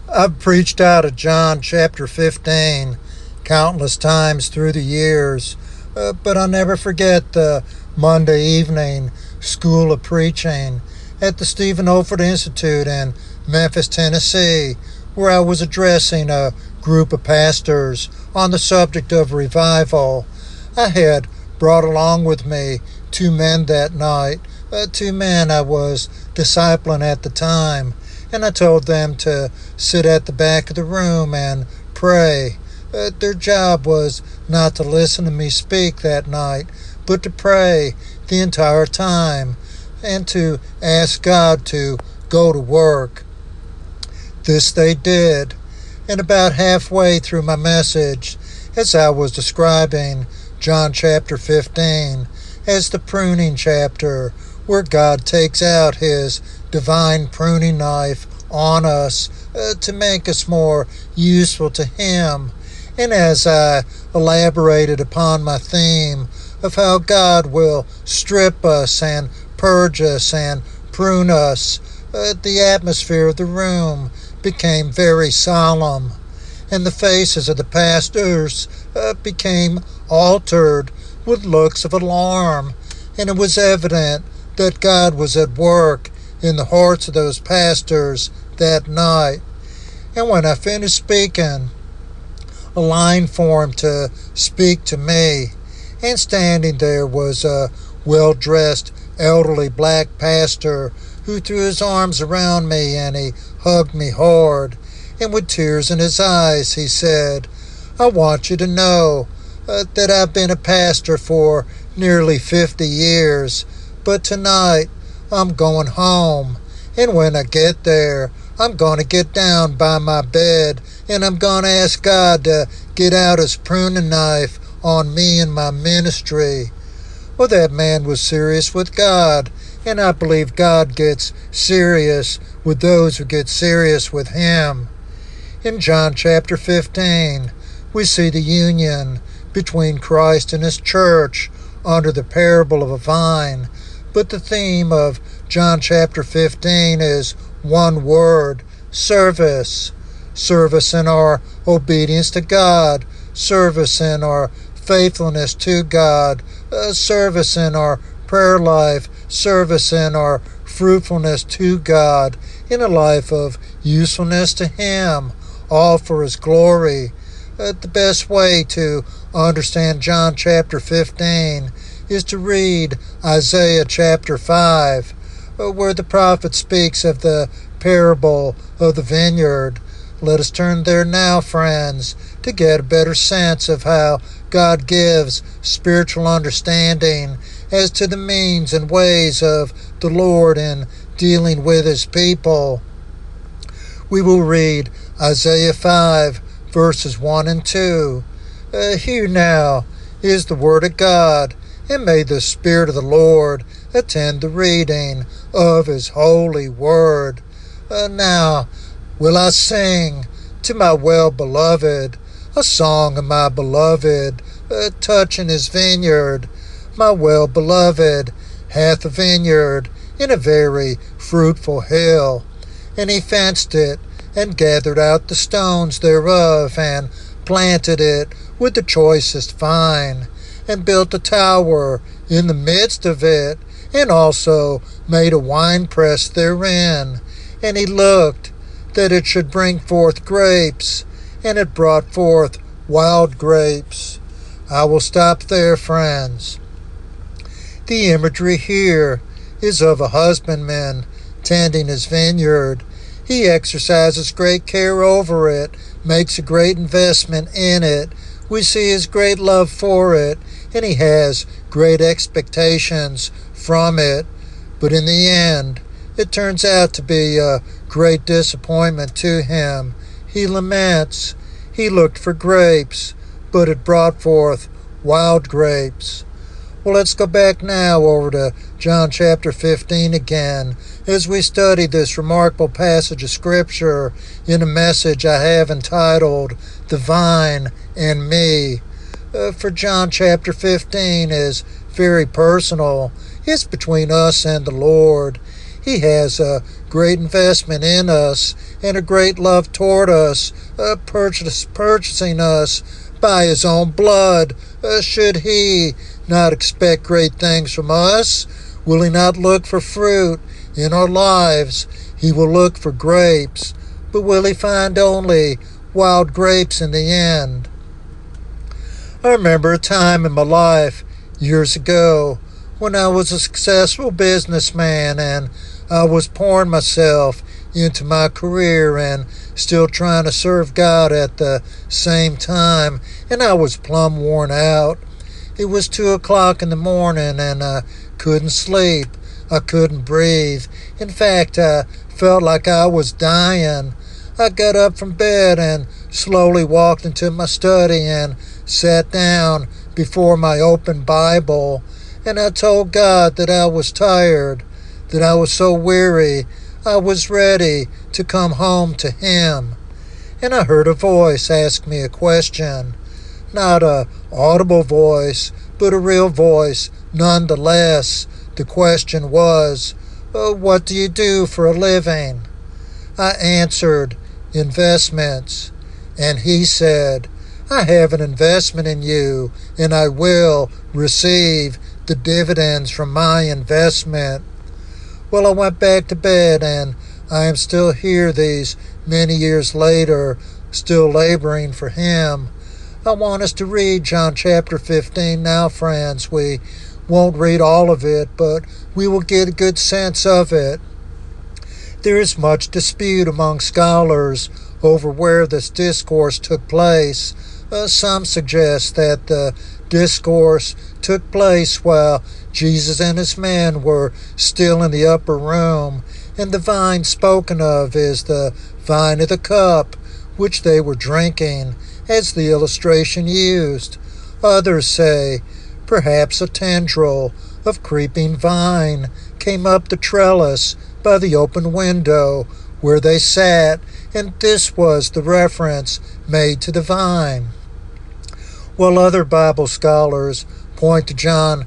I've preached out of John chapter 15 countless times through the years, but I'll never forget the Monday evening school of preaching at the Stephen Olford Institute in Memphis, Tennessee, where I was addressing a group of pastors on the subject of revival. I had brought along with me two men that night, two men I was discipling at the time, and I told them to sit at the back of the room and pray. Their job was not to listen to me speak that night, but to pray the entire time and to ask God to go to work. This they did, and about halfway through my message, as I was describing John chapter 15 as the pruning chapter, where God takes out his divine pruning knife on us to make us more useful to him. And as I elaborated upon my theme of how God will strip us and purge us and prune us, the atmosphere of the room became very solemn, and the faces of the pastors became altered with looks of alarm, and it was evident that God was at work in the hearts of those pastors that night. And when I finished speaking, a line formed to speak to me, and standing there was a well-dressed elderly black pastor who threw his arms around me and he hugged me hard, and with tears in his eyes he said, "I want you to know that I've been a pastor for nearly 50 years, but tonight I'm going home, and when I get there, I'm going to get down by my bed, and I'm going to ask God to get out his pruning knife on me and my ministry." Well, that man was serious with God, and I believe God gets serious with those who get serious with him. In John chapter 15, we see the union between Christ and his church under the parable of a vine, but the theme of John chapter 15 is one word: service. Service in our obedience to God, service in our faithfulness to God, service in our prayer life, service in our fruitfulness to God, in a life of usefulness to him, all for his glory. The best way to understand John chapter 15 is to read Isaiah chapter 5, where the prophet speaks of the parable of the vineyard. Let us turn there now, friends, to get a better sense of how God gives spiritual understanding as to the means and ways of the Lord in dealing with his people. We will read Isaiah 5, verses 1 and 2. Here now is the word of God, and may the Spirit of the Lord attend the reading of his holy word. Now will I sing to my well-beloved a song of my beloved, touching his vineyard. My well-beloved hath a vineyard in a very fruitful hill, and he fenced it, and gathered out the stones thereof, and planted it with the choicest vine, and built a tower in the midst of it, and also made a winepress therein. And he looked that it should bring forth grapes, and it brought forth wild grapes. I will stop there, friends. The imagery here is of a husbandman tending his vineyard. He exercises great care over it, makes a great investment in it. We see his great love for it, and he has great expectations from it. But in the end, it turns out to be a great disappointment to him. He laments. He looked for grapes, but it brought forth wild grapes. Well, let's go back now over to John chapter 15 again as we study this remarkable passage of Scripture in a message I have entitled, The Vine and Me. For John chapter 15 is very personal. It's between us and the Lord. He has a great investment in us and a great love toward us, purchasing us by his own blood. Should he not expect great things from us? Will he not look for fruit in our lives? He will look for grapes, but will he find only wild grapes in the end? I remember a time in my life years ago when I was a successful businessman and I was pouring myself into my career and still trying to serve God at the same time, and I was plumb worn out. It was 2 o'clock in the morning and I couldn't sleep. I couldn't breathe. In fact, I felt like I was dying. I got up from bed and slowly walked into my study and sat down before my open Bible, and I told God that I was tired, that I was so weary, I was ready to come home to Him. And I heard a voice ask me a question, not an audible voice, but a real voice nonetheless. The question was, what do you do for a living? I answered, investments. And He said, I have an investment in you, and I will receive the dividends from my investment. Well, I went back to bed, and I am still here these many years later, still laboring for Him. I want us to read John chapter 15 now, friends. We won't read all of it, but we will get a good sense of it. There is much dispute among scholars over where this discourse took place. Some suggest that the discourse took place while Jesus and his men were still in the upper room, and the vine spoken of is the vine of the cup which they were drinking, as the illustration used. Others say, perhaps a tendril of creeping vine came up the trellis by the open window where they sat, and this was the reference made to the vine. While other Bible scholars point to John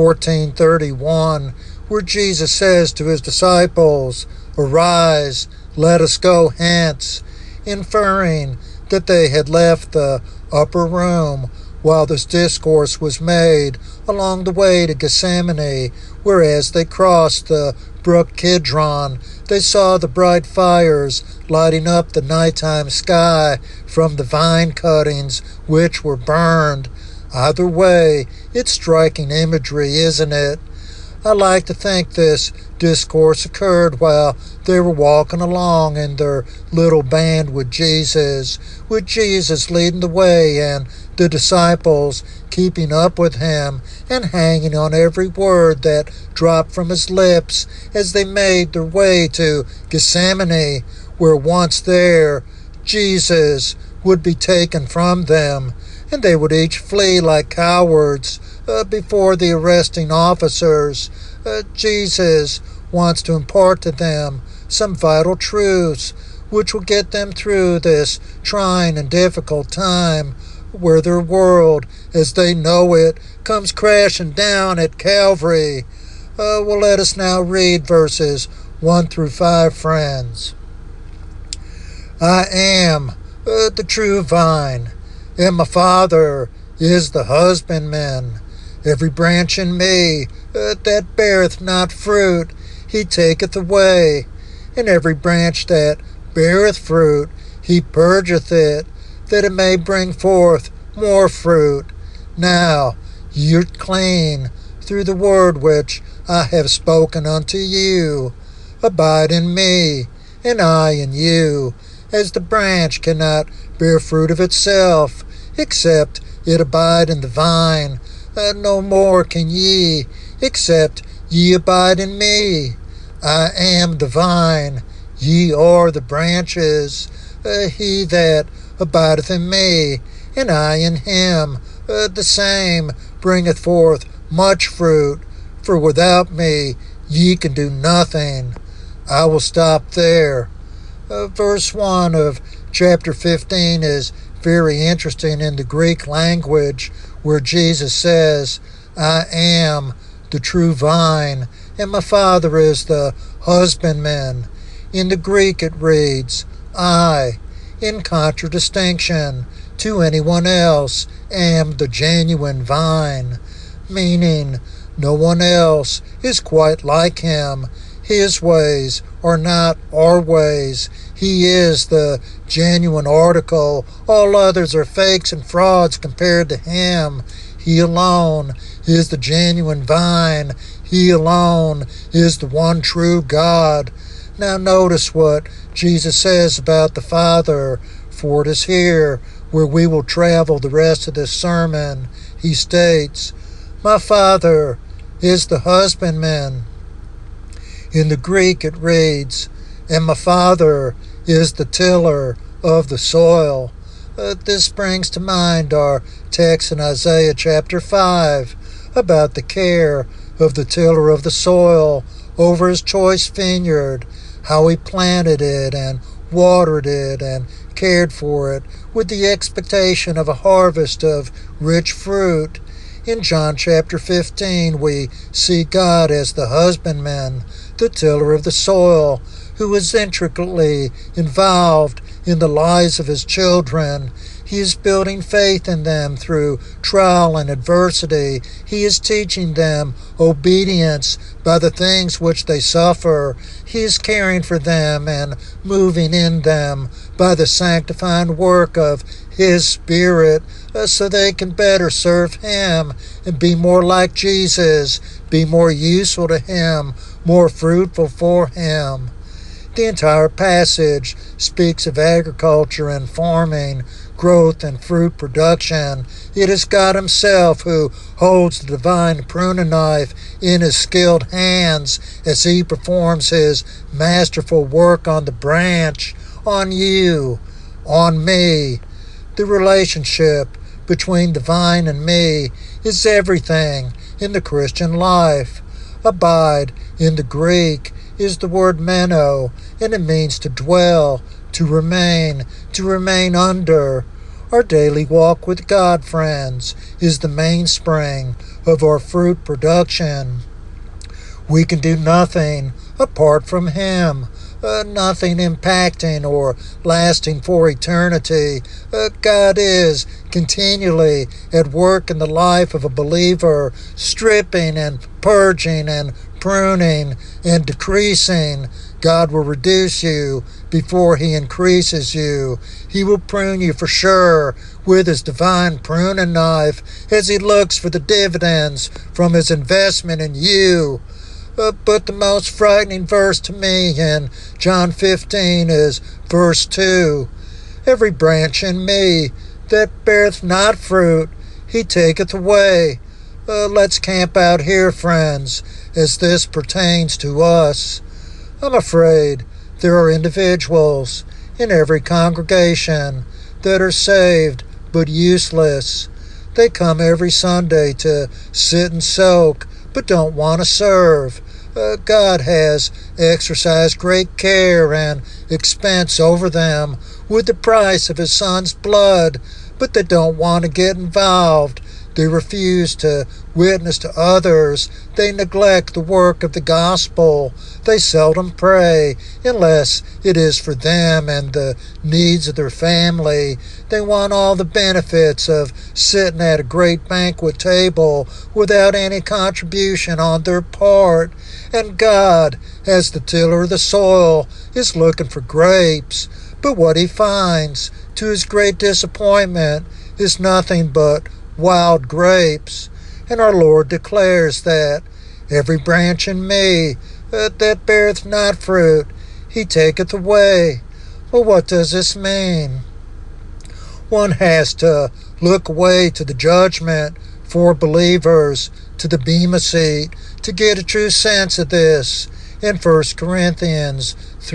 14:31, where Jesus says to his disciples, Arise, let us go hence, inferring that they had left the upper room while this discourse was made along the way to Gethsemane, where as they crossed the brook Kidron, they saw the bright fires lighting up the nighttime sky from the vine cuttings which were burned. Either way, it's striking imagery, isn't it? I like to think this discourse occurred while they were walking along in their little band with Jesus leading the way and the disciples keeping up with him and hanging on every word that dropped from his lips as they made their way to Gethsemane, where once there, Jesus would be taken from them, and they would each flee like cowards before the arresting officers. Jesus wants to impart to them some vital truths which will get them through this trying and difficult time where their world, as they know it, comes crashing down at Calvary. Well, let us now read verses 1 through 5, friends. I am the true vine, and my Father is the husbandman. Every branch in me that beareth not fruit, he taketh away. And every branch that beareth fruit, he purgeth it, that it may bring forth more fruit. Now ye are clean through the word which I have spoken unto you. Abide in me, and I in you, as the branch cannot bear fruit of itself, except it abide in the vine. No more can ye, except ye abide in me. I am the vine, ye are the branches. He that abideth in me, and I in him, the same bringeth forth much fruit, for without me ye can do nothing. I will stop there. Verse 1 of chapter 15 is very interesting in the Greek language, where Jesus says, I am the true vine, and my Father is the husbandman. In the Greek it reads, I, in contradistinction to anyone else, am the genuine vine, meaning no one else is quite like him. His ways are not our ways. He is the genuine article. All others are fakes and frauds compared to him. He alone is the genuine vine. He alone is the one true God. Now notice what Jesus says about the Father, for it is here where we will travel the rest of this sermon. He states, my Father is the husbandman. In the Greek it reads, and my Father is the tiller of the soil. This brings to mind our text in Isaiah chapter 5 about the care of the tiller of the soil over his choice vineyard, how he planted it and watered it and cared for it with the expectation of a harvest of rich fruit. In John chapter 15, we see God as the husbandman, the tiller of the soil, who is intricately involved in the lives of his children. He is building faith in them through trial and adversity. He is teaching them obedience by the things which they suffer. He is caring for them and moving in them by the sanctifying work of His Spirit so they can better serve Him and be more like Jesus, be more useful to Him, more fruitful for Him. The entire passage speaks of agriculture and farming, growth and fruit production. It is God Himself who holds the divine pruning knife in His skilled hands as He performs His masterful work on the branch, on you, on me. The relationship between the vine and me is everything in the Christian life. Abide in the Greek is the word meno, and it means to dwell, to remain under. Our daily walk with God, friends, is the mainspring of our fruit production. We can do nothing apart from Him, nothing impacting or lasting for eternity. God is continually at work in the life of a believer, stripping and purging and pruning and decreasing. God will reduce you before He increases you. He will prune you for sure with His divine pruning knife as He looks for the dividends from His investment in you. But the most frightening verse to me in John 15 is verse 2. Every branch in me that beareth not fruit, He taketh away. Let's camp out here, friends, as this pertains to us. I'm afraid there are individuals in every congregation that are saved but useless. They come every Sunday to sit and soak, but don't want to serve. God has exercised great care and expense over them with the price of His Son's blood, but they don't want to get involved. They refuse to witness to others. They neglect the work of the gospel. They seldom pray unless it is for them and the needs of their family. They want all the benefits of sitting at a great banquet table without any contribution on their part. And God, as the tiller of the soil, is looking for grapes. But what He finds, to His great disappointment, is nothing but wild grapes. And our Lord declares that every branch in me that beareth not fruit, He taketh away. Well, what does this mean? One has to look away to the judgment for believers, to the bema seat, to get a true sense of this. In 1 Corinthians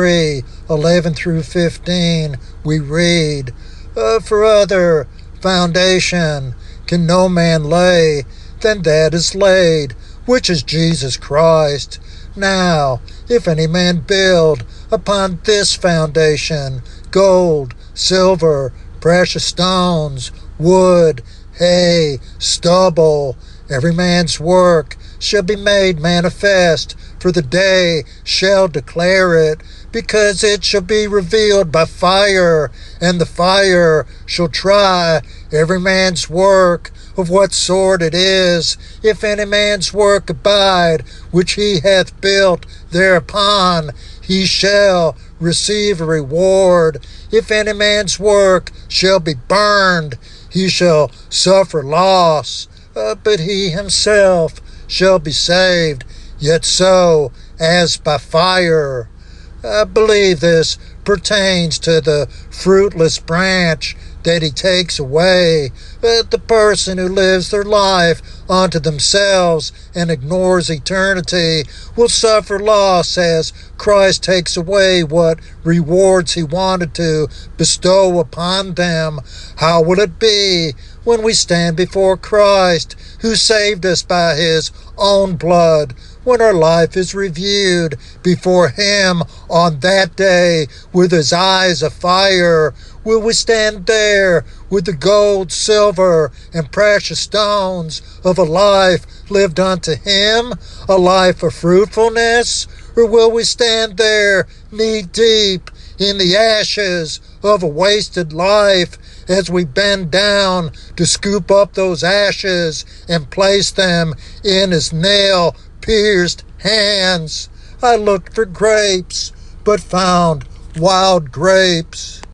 3:11 through 15, we read, For other foundation can no man lay than that is laid, which is Jesus Christ. Now, if any man build upon this foundation gold, silver, precious stones, wood, hay, stubble, every man's work shall be made manifest, for the day shall declare it, because it shall be revealed by fire, and the fire shall try every man's work of what sort it is. If any man's work abide, which he hath built thereupon, he shall receive a reward. If any man's work shall be burned, he shall suffer loss, but he himself shall be saved, yet so as by fire. I believe this pertains to the fruitless branch that he takes away. But the person who lives their life unto themselves and ignores eternity will suffer loss as Christ takes away what rewards he wanted to bestow upon them. How will it be when we stand before Christ, who saved us by his own blood, when our life is reviewed before him on that day with his eyes of fire? Will we stand there with the gold, silver, and precious stones of a life lived unto him, a life of fruitfulness? Or will we stand there knee-deep in the ashes of a wasted life, as we bend down to scoop up those ashes and place them in his nail-pierced hands? I looked for grapes, but found wild grapes.